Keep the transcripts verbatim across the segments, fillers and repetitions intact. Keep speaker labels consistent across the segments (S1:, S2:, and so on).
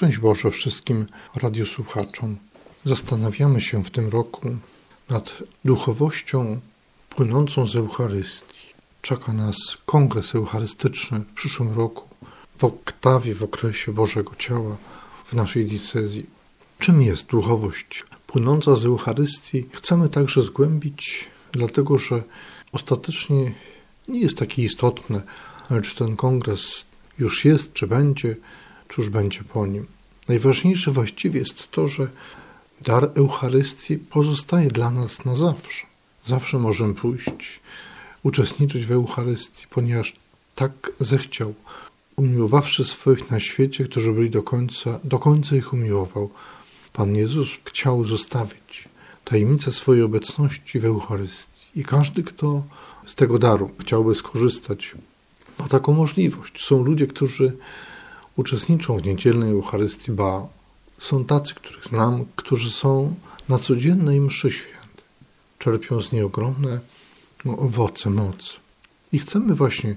S1: Szczęść Boże wszystkim radiosłuchaczom. Zastanawiamy się w tym roku nad duchowością płynącą z Eucharystii. Czeka nas kongres eucharystyczny w przyszłym roku, w oktawie, w okresie Bożego Ciała w naszej diecezji. Czym jest duchowość płynąca z Eucharystii? Chcemy także zgłębić, dlatego że ostatecznie nie jest takie istotne, czy ten kongres już jest, czy będzie, czy już będzie po nim. Najważniejsze właściwie jest to, że dar Eucharystii pozostaje dla nas na zawsze. Zawsze możemy pójść, uczestniczyć w Eucharystii, ponieważ tak zechciał, umiłowawszy swoich na świecie, którzy byli do końca, do końca ich umiłował. Pan Jezus chciał zostawić tajemnicę swojej obecności w Eucharystii. I każdy, kto z tego daru chciałby skorzystać, ma taką możliwość. Są ludzie, którzy uczestniczą w niedzielnej Eucharystii, ba, są tacy, których znam, którzy są na codziennej mszy świętej. Czerpią z niej ogromne owoce, moc. I chcemy właśnie,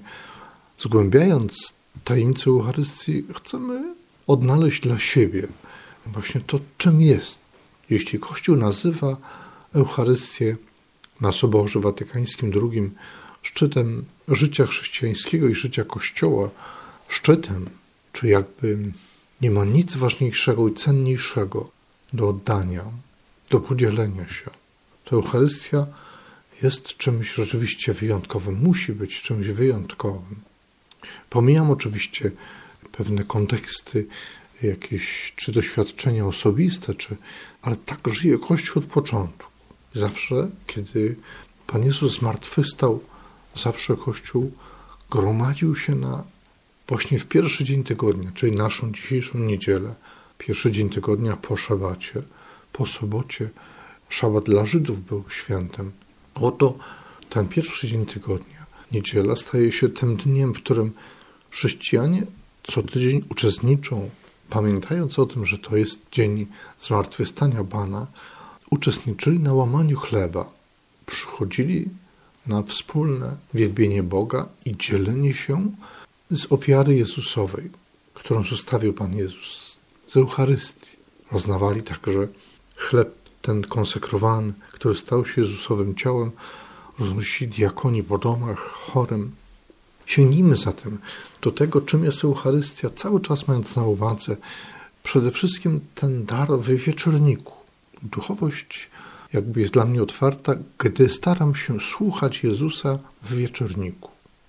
S1: zgłębiając tajemnicę Eucharystii, chcemy odnaleźć dla siebie właśnie to, czym jest. Jeśli Kościół nazywa Eucharystię na Soborze Watykańskim drugim szczytem życia chrześcijańskiego i życia Kościoła, szczytem, czy jakby nie ma nic ważniejszego i cenniejszego do oddania, do podzielenia się, to Eucharystia jest czymś rzeczywiście wyjątkowym, musi być czymś wyjątkowym. Pomijam oczywiście pewne konteksty, jakieś czy doświadczenia osobiste, czy, ale tak żyje Kościół od początku. Zawsze, kiedy Pan Jezus zmartwychwstał, zawsze Kościół gromadził się na właśnie w pierwszy dzień tygodnia, czyli naszą dzisiejszą niedzielę, pierwszy dzień tygodnia po szabacie, po sobocie. Szabat dla Żydów był świętem. Oto ten pierwszy dzień tygodnia, niedziela, staje się tym dniem, w którym chrześcijanie co tydzień uczestniczą, pamiętając o tym, że to jest dzień zmartwychwstania Pana, uczestniczyli na łamaniu chleba, przychodzili na wspólne wielbienie Boga i dzielenie się z ofiary Jezusowej, którą zostawił Pan Jezus, z Eucharystii. Roznawali także chleb ten konsekrowany, który stał się Jezusowym ciałem, roznosili diakoni po domach, chorym. Sięgnijmy zatem do tego, czym jest Eucharystia, cały czas mając na uwadze przede wszystkim ten dar w wieczorniku. Duchowość jakby jest dla mnie otwarta, gdy staram się słuchać Jezusa w wieczorniku.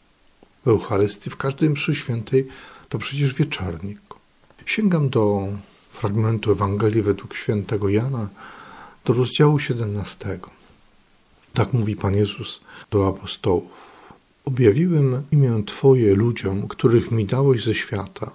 S1: W Eucharystii, w każdej mszy świętej to przecież wieczornik. Sięgam do fragmentu Ewangelii według świętego Jana, do rozdziału siedemnastego. Tak mówi Pan Jezus do apostołów. Objawiłem imię Twoje ludziom, których mi dałeś ze świata.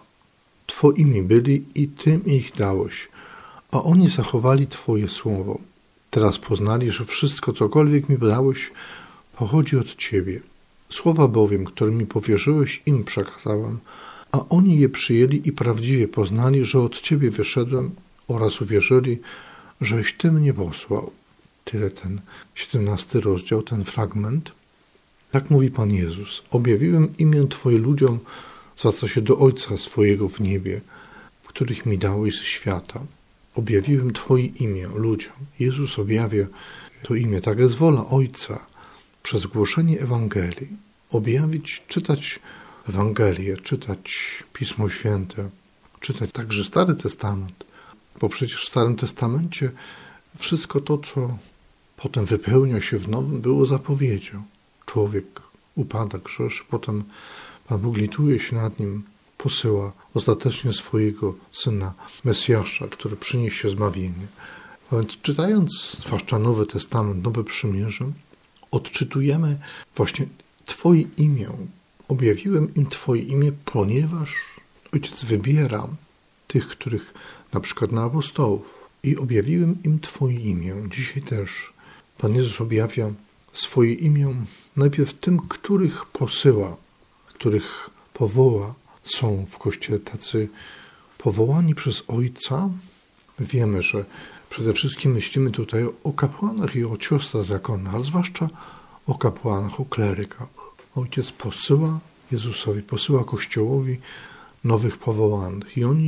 S1: Twoimi byli i Ty ich dałeś, a oni zachowali Twoje słowo. Teraz poznali, że wszystko, cokolwiek mi dałeś, pochodzi od Ciebie. Słowa bowiem, które mi powierzyłeś, im przekazałem, a oni je przyjęli i prawdziwie poznali, że od Ciebie wyszedłem oraz uwierzyli, żeś Ty mnie posłał. Tyle ten siedemnasty rozdział, ten fragment. Tak mówi Pan Jezus. Objawiłem imię Twoje ludziom, zwraca się do Ojca swojego w niebie, których mi dałeś ze świata. Objawiłem Twoje imię ludziom. Jezus objawia to imię. Tak jest wola Ojca przez głoszenie Ewangelii. Objawić, czytać Ewangelię, czytać Pismo Święte, czytać także Stary Testament, bo przecież w Starym Testamencie wszystko to, co potem wypełnia się w Nowym, było zapowiedzią. Człowiek upada, grzeszy, potem Pan Bóg lituje się nad nim, posyła ostatecznie swojego Syna, Mesjasza, który przyniesie zbawienie. A więc czytając zwłaszcza Nowy Testament, Nowe Przymierze, odczytujemy właśnie Twoje imię. Objawiłem im Twoje imię, ponieważ Ojciec wybiera tych, których na przykład na apostołów i objawiłem im Twoje imię. Dzisiaj też Pan Jezus objawia swoje imię najpierw tym, których posyła, których powoła. Są w Kościele tacy powołani przez Ojca. Wiemy, że przede wszystkim myślimy tutaj o kapłanach i o siostrach zakonnych, ale zwłaszcza o kapłanach, o klerykach. Ojciec posyła Jezusowi, posyła Kościołowi nowych powołanych i oni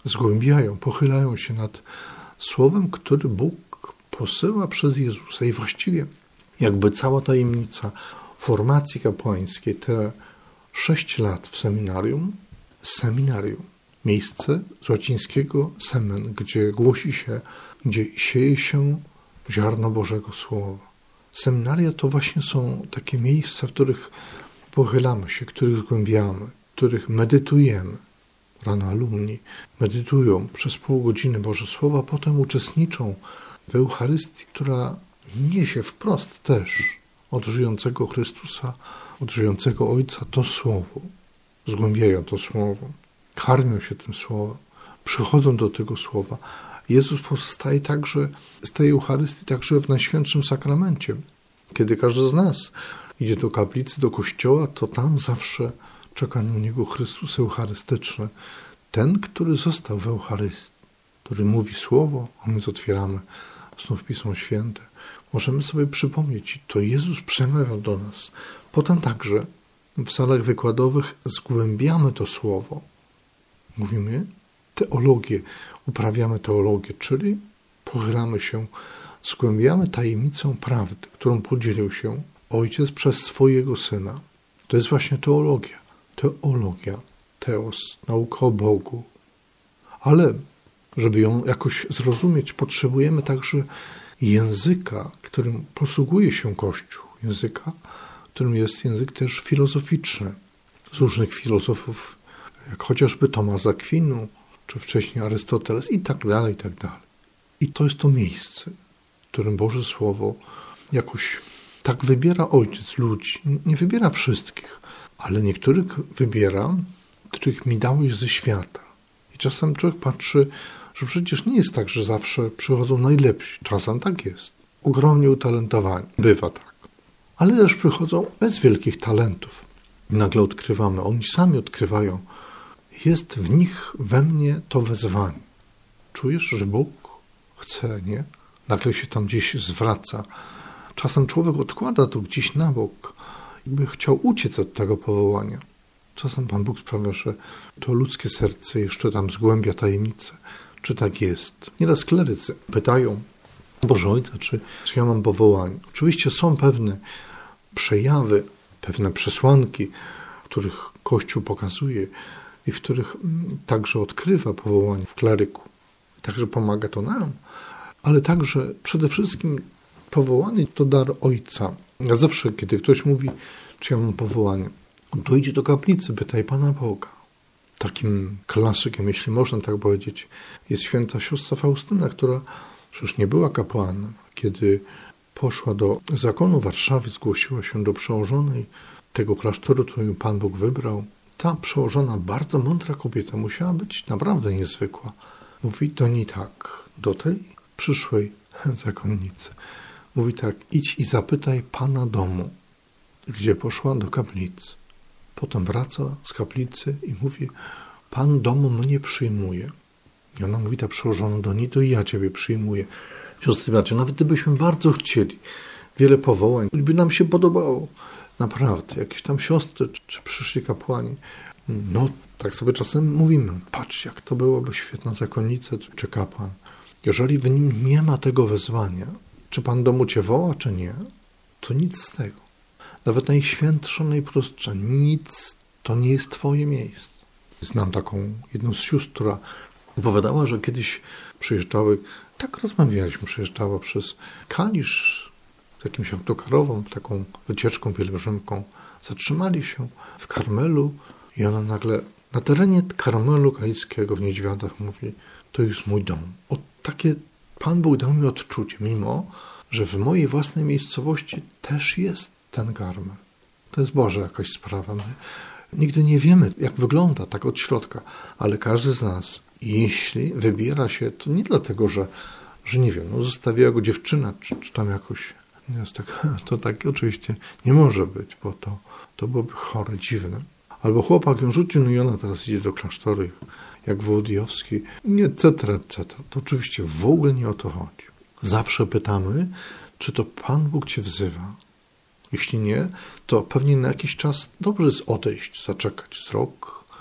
S1: zgłębiają, pochylają się nad słowem, który Bóg posyła przez Jezusa. I właściwie jakby cała tajemnica formacji kapłańskiej, te sześć lat w seminarium, seminarium, miejsce z łacińskiego semen, gdzie głosi się, gdzie sieje się ziarno Bożego Słowa. Seminaria to właśnie są takie miejsca, w których pochylamy się, których zgłębiamy, których medytujemy. Rano alumni medytują przez pół godziny Boże Słowa, a potem uczestniczą w Eucharystii, która niesie wprost też od żyjącego Chrystusa, od żyjącego Ojca to Słowo. Zgłębiają to Słowo, karmią się tym Słowem, przychodzą do tego Słowa. Jezus pozostaje także z tej Eucharystii, także w Najświętszym Sakramencie. Kiedy każdy z nas idzie do kaplicy, do kościoła, to tam zawsze czeka na niego Chrystus Eucharystyczny. Ten, który został w Eucharystii, który mówi Słowo, a my otwieramy znów Pismo Święte. Możemy sobie przypomnieć, to Jezus przemawiał do nas. Potem także w salach wykładowych zgłębiamy to Słowo. Mówimy teologię, uprawiamy teologię, czyli pochylamy się, zgłębiamy tajemnicę prawdy, którą podzielił się Ojciec przez swojego Syna. To jest właśnie teologia. Teologia, teos, nauka o Bogu. Ale żeby ją jakoś zrozumieć, potrzebujemy także języka, którym posługuje się Kościół. Języka, którym jest język też filozoficzny. Z różnych filozofów, jak chociażby Tomasz z Akwinu, czy wcześniej Arystoteles i tak dalej, i tak dalej. I to jest to miejsce, w którym Boże Słowo jakoś tak wybiera Ojciec ludzi. Nie wybiera wszystkich, ale niektórych wybiera, których mi dałeś ze świata. I czasem człowiek patrzy, że przecież nie jest tak, że zawsze przychodzą najlepsi. Czasem tak jest. Ogromnie utalentowani. Bywa tak. Ale też przychodzą bez wielkich talentów. I nagle odkrywamy, oni sami odkrywają, jest w nich, we mnie to wezwanie. Czujesz, że Bóg chce, nie? Nagle się tam gdzieś zwraca. Czasem człowiek odkłada to gdzieś na bok, jakby chciał uciec od tego powołania. Czasem Pan Bóg sprawia, że to ludzkie serce jeszcze tam zgłębia tajemnicę. Czy tak jest? Nieraz klerycy pytają Boże Ojca, czy, czy ja mam powołanie. Oczywiście są pewne przejawy, pewne przesłanki, w których Kościół pokazuje i w których także odkrywa powołanie w kleryku. Także pomaga to nam, ale także przede wszystkim powołanie to dar Ojca. Ja zawsze, kiedy ktoś mówi, czy ja mam powołanie, to idź do kaplicy, pytaj Pana Boga. Takim klasykiem, jeśli można tak powiedzieć, jest święta siostra Faustyna, która przecież nie była kapłanem. Kiedy poszła do zakonu Warszawy, zgłosiła się do przełożonej tego klasztoru, którą Pan Bóg wybrał. Ta przełożona, bardzo mądra kobieta musiała być naprawdę niezwykła. Mówi do niej tak, do tej przyszłej zakonnicy. Mówi tak, idź i zapytaj Pana domu, gdzie poszła do kaplicy. Potem wraca z kaplicy i mówi, Pan domu mnie przyjmuje. I ona mówi, ta przełożona do niej, to i ja Ciebie przyjmuję. Siostry bracia, nawet gdybyśmy bardzo chcieli, wiele powołań, by nam się podobało, naprawdę, jakieś tam siostry, czy, czy przyszli kapłani, no tak sobie czasem mówimy, patrz jak to byłoby świetna zakonnica, czy, czy kapłan. Jeżeli w nim nie ma tego wezwania, czy Pan domu Cię woła, czy nie, to nic z tego. Nawet najświętsza, najprostsza, nic to nie jest Twoje miejsce. Znam taką jedną z sióstr, która opowiadała, że kiedyś przyjeżdżały, tak rozmawialiśmy, przyjeżdżała przez Kalisz z jakimś autokarową, taką wycieczką pielgrzymką. Zatrzymali się w Karmelu i ona nagle na terenie Karmelu Kaliskiego w Niedźwiadach mówi, to jest mój dom. O, takie Pan Bóg dał mi odczucie, mimo że w mojej własnej miejscowości też jest ten Karmel. To jest Boża jakaś sprawa. My nigdy nie wiemy, jak wygląda tak od środka, ale każdy z nas, jeśli wybiera się, to nie dlatego, że, że nie wiem, no zostawiła go dziewczyna, czy, czy tam jakoś, jest tak, to tak oczywiście nie może być, bo to, to byłoby chore, dziwne. Albo chłopak ją rzucił, no i ona teraz idzie do klasztoru, jak Wołodyjowski, et cetera, et cetera. To oczywiście w ogóle nie o to chodzi. Zawsze pytamy, czy to Pan Bóg Cię wzywa. Jeśli nie, to pewnie na jakiś czas dobrze jest odejść, zaczekać z rok,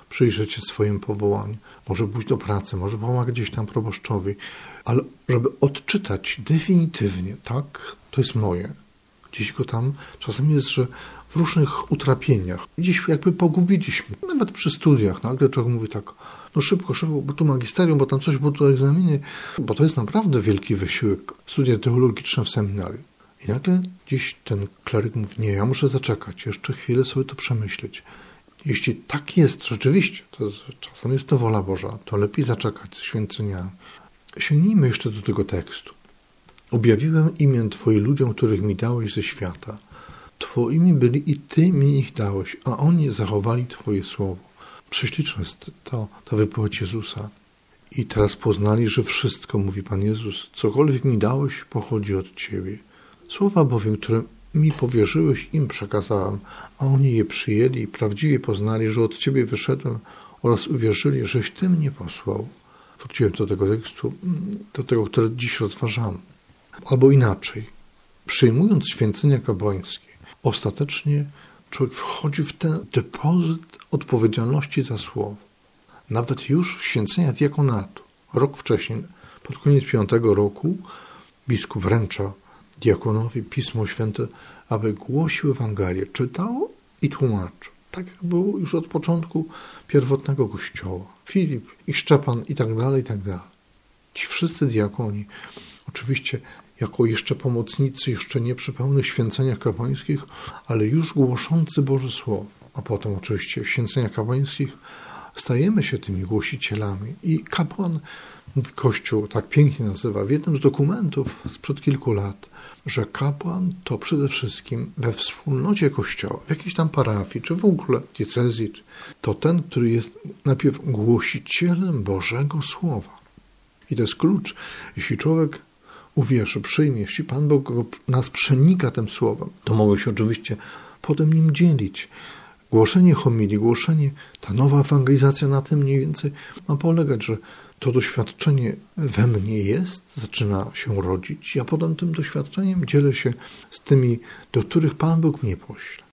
S1: przyjrzeć się swojemu powołaniu, może pójść do pracy, może pomagać gdzieś tam proboszczowi, ale żeby odczytać definitywnie, tak, to jest moje. Gdzieś go tam, czasem jest, że w różnych utrapieniach, gdzieś jakby pogubiliśmy, nawet przy studiach, nagle człowiek mówi tak, no szybko, szybko, bo tu magisterium, bo tam coś, bo tu egzaminy, bo to jest naprawdę wielki wysiłek, studia teologiczne w seminarium. I nagle gdzieś ten kleryk mówi, nie, ja muszę zaczekać, jeszcze chwilę sobie to przemyśleć. Jeśli tak jest, rzeczywiście, to jest, czasem jest to wola Boża, to lepiej zaczekać ze święceniami. Sięgnijmy jeszcze do tego tekstu. Objawiłem imię Twoje ludziom, których mi dałeś ze świata. Twoimi byli i Ty mi ich dałeś, a oni zachowali Twoje słowo. Prześliczne jest to, ta wypowiedź Jezusa. I teraz poznali, że wszystko, mówi Pan Jezus, cokolwiek mi dałeś, pochodzi od Ciebie. Słowa bowiem, które mi powierzyłeś, im przekazałem, a oni je przyjęli i prawdziwie poznali, że od Ciebie wyszedłem oraz uwierzyli, żeś Ty mnie posłał. Wróciłem do tego tekstu, do tego, który dziś rozważamy. Albo inaczej, przyjmując święcenia kapłańskie, ostatecznie człowiek wchodzi w ten depozyt odpowiedzialności za słowo. Nawet już w święcenia diakonatu, rok wcześniej, pod koniec piątego roku, biskup wręcza diakonowi Pismo Święte, aby głosił Ewangelię, czytał i tłumaczył. Tak jak było już od początku pierwotnego Kościoła. Filip i Szczepan i tak dalej, i tak dalej. Ci wszyscy diakoni, oczywiście jako jeszcze pomocnicy, jeszcze nie przy pełnych święceniach kapłańskich, ale już głoszący Boże Słowo. A potem oczywiście w święceniach kapłańskich stajemy się tymi głosicielami. I kapłan, Kościół tak pięknie nazywa w jednym z dokumentów sprzed kilku lat, że kapłan to przede wszystkim we wspólnocie Kościoła, w jakiejś tam parafii, czy w ogóle diecezji, to ten, który jest najpierw głosicielem Bożego Słowa. I to jest klucz. Jeśli człowiek uwierzy, przyjmie, jeśli Pan Bóg nas przenika tym słowem, to mogę się oczywiście potem nim dzielić. Głoszenie homilii, głoszenie, ta nowa ewangelizacja na tym mniej więcej ma polegać, że to doświadczenie we mnie jest, zaczyna się rodzić, a potem tym doświadczeniem dzielę się z tymi, do których Pan Bóg mnie pośle.